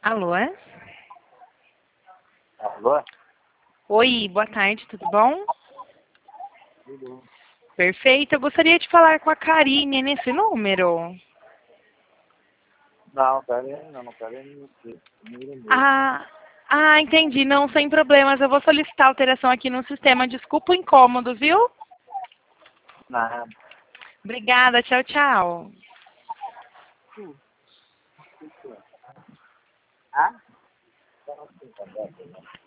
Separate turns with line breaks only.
Alô?
Alô?
Oi, boa tarde, tudo bom?
Tudo.
Perfeito, eu gostaria de falar com a Karine nesse número.
Não, Karine, não, Karine, número mesmo.
Entendi, não, sem problemas. Eu vou solicitar alteração aqui no sistema. Desculpa o incômodo, viu?
Nada.
Obrigada, tchau, tchau.
Ah?